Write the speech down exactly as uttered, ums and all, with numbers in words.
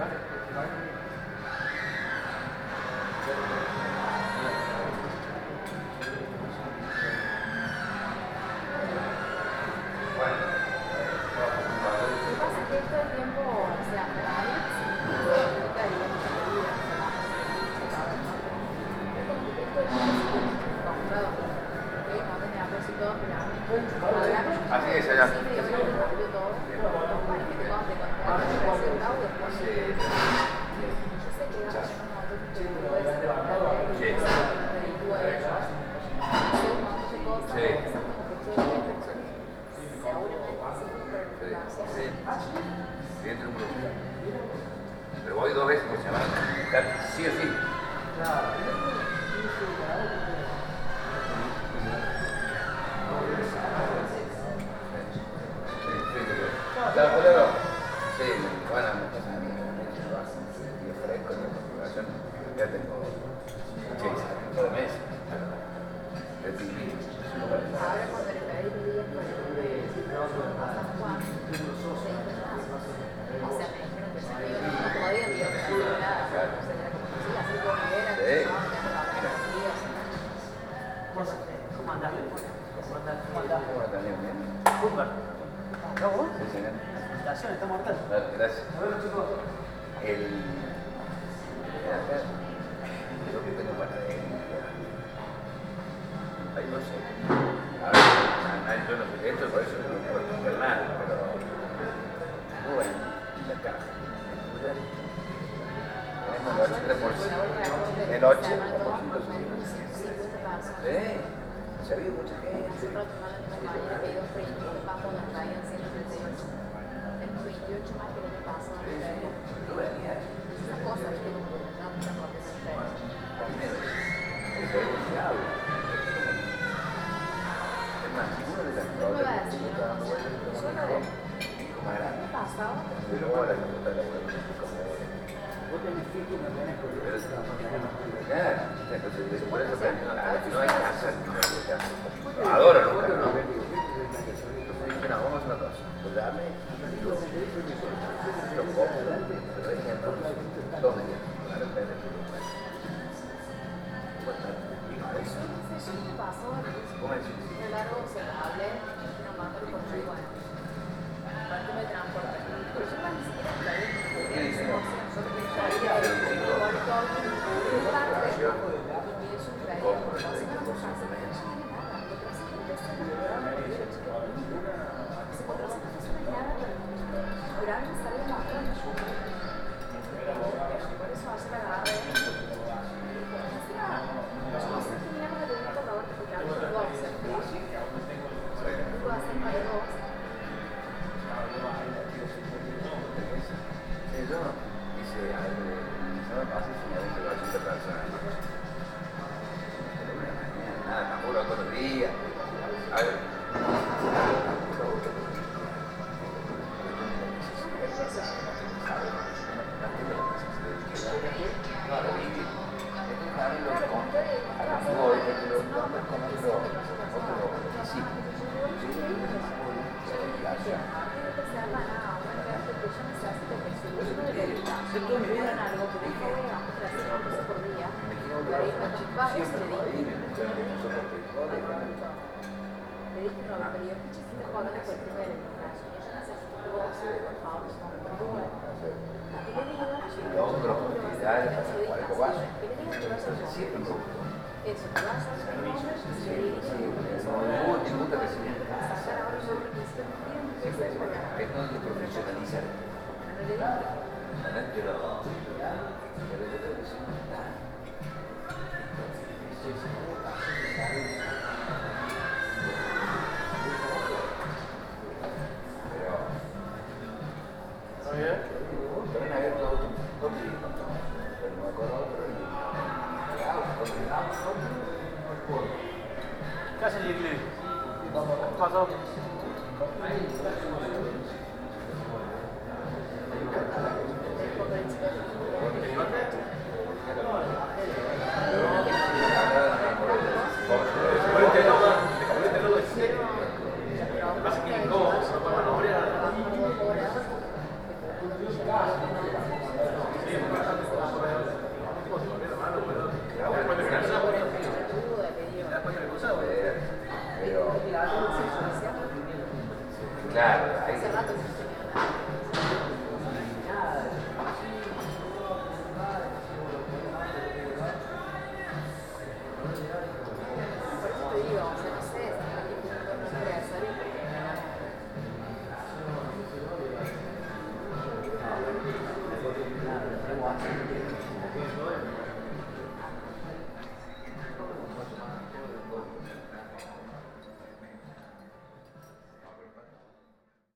Así es allá. Pero voy dos veces por semana. Sí o sí. Claro, claro. Sí, bueno, me pasa a mí. Yo fresco en la configuración. Ya tengo seis años de mes. De T V. Ahora cuando le pedí mi día por el San Juan, o sea, me dijeron que se me iba, no podía, digo, que no hacía nada, o sea, era como que sí, así como que era, que no, que no trabajaba así, o sea, ¿cómo andás? ¿Cómo andás? ¿Cómo andás? ¿Cómo estás? Bien, bien. Súper. ¿No vos? Sí, señor. Felicitaciones, está mortal. Gracias. A ver, chicos. El... Acá, yo que tengo panadería. Ahí no sé. A ver, yo no sé esto, por eso no puedo comer nada, pero... Bueno, la caja. Tenemos el ocho por ciento. El ocho por ciento. ¿Eh? Se ha habido mucha gente. Hace un rato más de mi compañera que iba frente y bajo la calle en ciento treinta y ocho. Tengo veintiocho más que el año pasado. No venía. Esas cosas, ¿viste? Como que no me acuerdo de ustedes. Primero, el diablo. Es más, ninguna de las No me va a decir, está dando vueltas en yo el no veo. más grande. ¿Qué pasaba? Y luego la que está la vuelta como... Vos tenés que ir, no tenés que ir. Claro, entonces por eso no hay casa, no hay casa. Adoro los carros. Entonces dije, no, vamos a hacer una cosa. Pues dame y lo compro, lo dejen dos días. Para ver el Eso no sé si me pasó. ¿Cómo es? Fue largo, se lo hablé, y no mandó por muy bueno. ¿Para qué me transporta? Pero yo ni siquiera la vi. ¿Qué dice? Yo me sabía de igual todo el mundo. Y es un traído. No sé qué cosa hace. No tiene nada. Lo que hace es que se me da la vida chica. Se cuatro cosas no es nada. Pero alguien sale un montón. Por eso hace la agarre. No sé qué teníamos que tener por Roberto porque había un boxer. Tú vas a hacer para dos. Sí, yo hice algo, no me pasa si me gusta la ocho personas. Pero una mañana, nada, me apuro todos los días. A ver. Eso, te vas a hacer un nombre y le dices que es no es de profesionalizar. Pero... ¿Está bien? También había todo un pero no me acuerdo otro y... ¿Qué hace el inglés? ¿Qué pasó? Gracias. Claro, ahí. Hace rato que no tenía nada. Por eso te digo, o sea, no sé, hasta qué punto no es necesario porque Nada,